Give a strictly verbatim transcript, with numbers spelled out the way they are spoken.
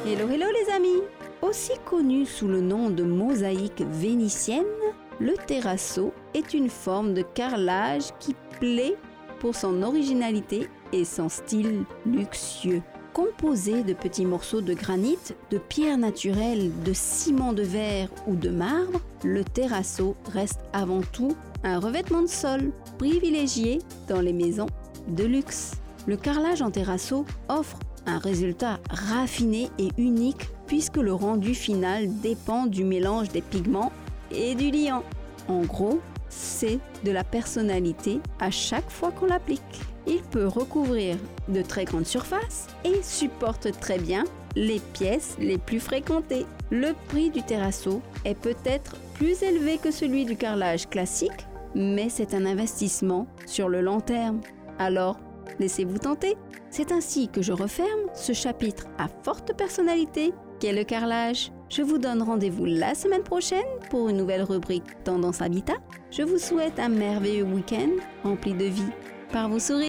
Hello hello les amis! Aussi connu sous le nom de mosaïque vénitienne, le terrazzo est une forme de carrelage qui plaît pour son originalité et son style luxueux. Composé de petits morceaux de granit, de pierres naturelles, de ciment de verre ou de marbre, le terrazzo reste avant tout un revêtement de sol privilégié dans les maisons de luxe. Le carrelage en terrazzo offre un résultat raffiné et unique puisque le rendu final dépend du mélange des pigments et du liant. En gros, c'est de la personnalité à chaque fois qu'on l'applique. Il peut recouvrir de très grandes surfaces et supporte très bien les pièces les plus fréquentées. Le prix du terrazzo est peut-être plus élevé que celui du carrelage classique, mais c'est un investissement sur le long terme. Alors, laissez-vous tenter. C'est ainsi que je referme ce chapitre à forte personnalité qu'est le carrelage. Je vous donne rendez-vous la semaine prochaine pour une nouvelle rubrique Tendance Habitat. Je vous souhaite un merveilleux week-end rempli de vie par vos sourires.